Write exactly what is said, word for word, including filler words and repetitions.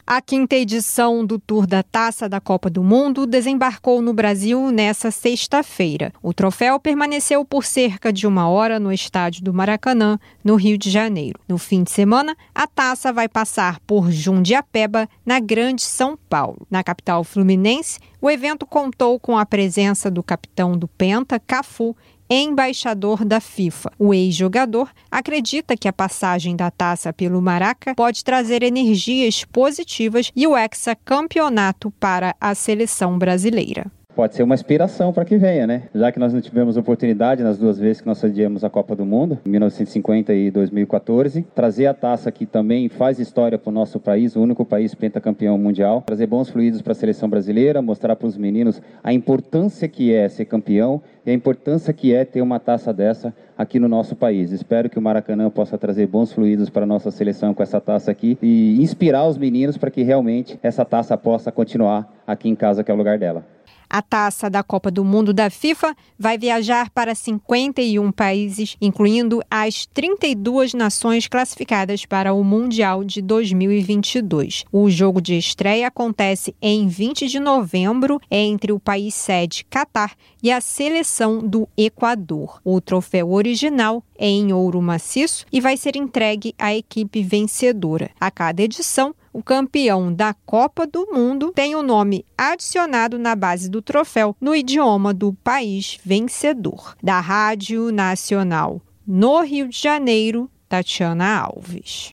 A quinta edição do Tour da Taça da Copa do Mundo desembarcou no Brasil nesta sexta-feira. O troféu permaneceu por cerca de uma hora no estádio do Maracanã, no Rio de Janeiro. No fim de semana, a taça vai passar por Jundiapeba, na Grande São Paulo. Na capital fluminense, o evento contou com a presença do capitão do Penta, Cafu, embaixador da FIFA. O ex-jogador acredita que a passagem da taça pelo Maraca pode trazer energias positivas e o hexacampeonato para a seleção brasileira. Pode ser uma inspiração para que venha, né? Já que nós não tivemos oportunidade nas duas vezes que nós sediamos a Copa do Mundo, em mil novecentos e cinquenta e dois mil e quatorze, trazer a taça que também faz história para o nosso país, o único país pentacampeão mundial, trazer bons fluidos para a seleção brasileira, mostrar para os meninos a importância que é ser campeão e a importância que é ter uma taça dessa aqui no nosso país. Espero que o Maracanã possa trazer bons fluidos para a nossa seleção com essa taça aqui e inspirar os meninos para que realmente essa taça possa continuar aqui em casa, que é o lugar dela. A taça da Copa do Mundo da FIFA vai viajar para cinquenta e um países, incluindo as trinta e duas nações classificadas para o Mundial de dois mil e vinte e dois. O jogo de estreia acontece em vinte de novembro entre o país sede Catar e a seleção do Equador. O troféu original é em ouro maciço e vai ser entregue à equipe vencedora. A cada edição, o campeão da Copa do Mundo tem o nome adicionado na base do troféu no idioma do país vencedor. Da Rádio Nacional no Rio de Janeiro, Tatiana Alves.